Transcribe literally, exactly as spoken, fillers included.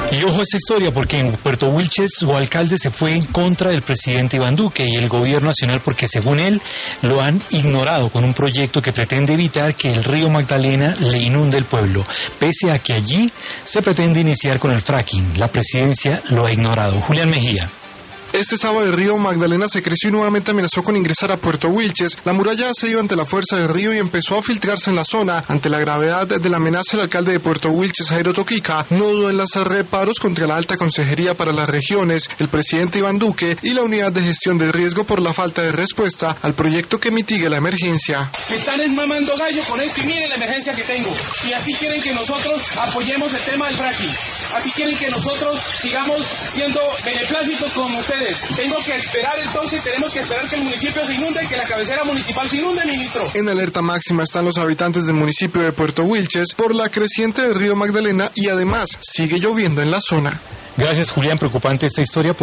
Y ojo a esta historia, porque en Puerto Wilches su alcalde se fue en contra del presidente Iván Duque y el gobierno nacional porque según él lo han ignorado con un proyecto que pretende evitar que el río Magdalena le inunde el pueblo, pese a que allí se pretende iniciar con el fracking. La presidencia lo ha ignorado. Julián Mejía. Este sábado el río Magdalena se creció y nuevamente amenazó con ingresar a Puerto Wilches. La muralla se dio ante la fuerza del río y empezó a filtrarse en la zona. Ante la gravedad de la amenaza, el alcalde de Puerto Wilches, Jairo Toquica, no dudó en lanzar reparos contra la Alta Consejería para las Regiones, el presidente Iván Duque y la Unidad de Gestión del Riesgo por la falta de respuesta al proyecto que mitigue la emergencia. Me están mamando gallo con esto y miren la emergencia que tengo. Y así quieren que nosotros apoyemos el tema del fracking. Así quieren que nosotros sigamos siendo beneplácitos con ustedes. Tengo que esperar entonces, tenemos que esperar que el municipio se inunde, que la cabecera municipal se inunde, ministro. En alerta máxima están los habitantes del municipio de Puerto Wilches por la creciente del río Magdalena y además sigue lloviendo en la zona. Gracias, Julián. Preocupante esta historia.